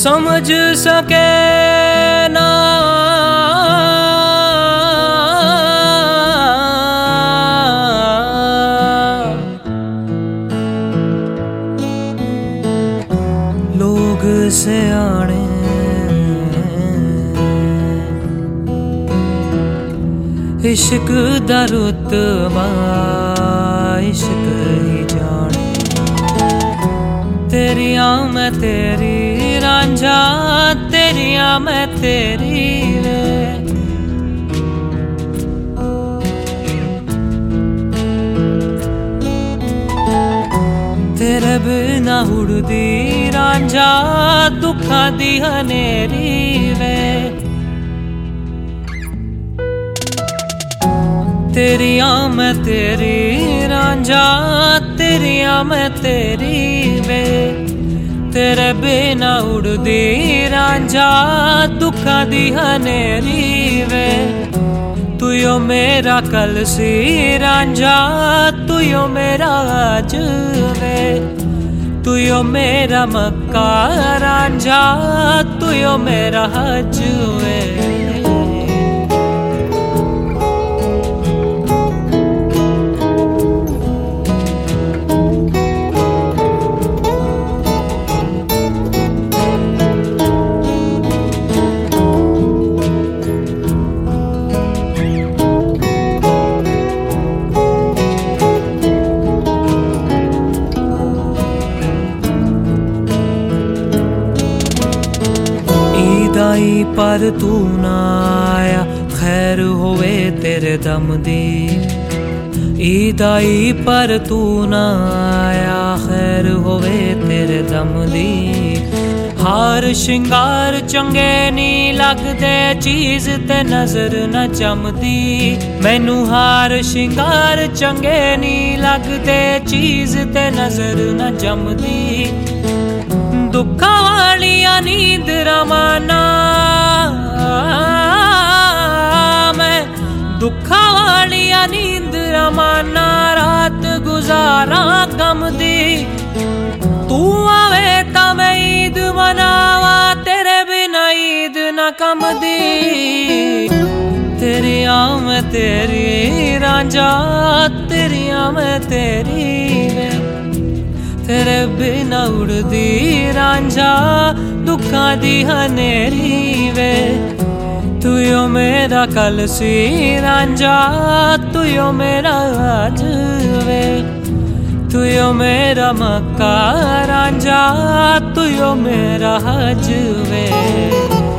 समझ सके ना लोग सियाने इश्क दा रुतबा इश्क ही जाने तेरिया मैं तेरी रांझा तेरिया मैं तेरी वे तेरे बिना उड़दी रांझा दुखा दी हनेरी वे तेरिया मैं तेरी रांझा तेरिया मैं तेरी वे तेरे बिना उड़दी रांझा दुखा दी हनेरी वे तू यो मेरा कल सी रांझा तू यो मेरा आज वे तू यो मेरा मक्का रांझा तू यो मेरा हज वे पर तू ना आया खैर होवे तेरे दम दी ईद आई पर तू ना आया खैर होवे तेरे दम दी हार शिंगार चंगे नी लगदे चीज ते नजर न जमदी मैनू हार शिंगार चंगे नी लगदे चीज ते नजर न जमदी दुखा वालिया नींद रमाना मैं दुखा वालिया नींद रमाना रात गुजारा गम दी तू आवे ता मैं ईद मनावा तेरे बिना ईद न कम दी तेरिया मैं तेरी रांझा तेरिया मैं तेरी वे तेरे बिना उड़दी रांझा दुखा दी हनेरी वे तू यो मेरा कल सी रांझा तू यो मेरा आज वे तू यो मेरा मक्का रांझा तू यो मेरा हज वे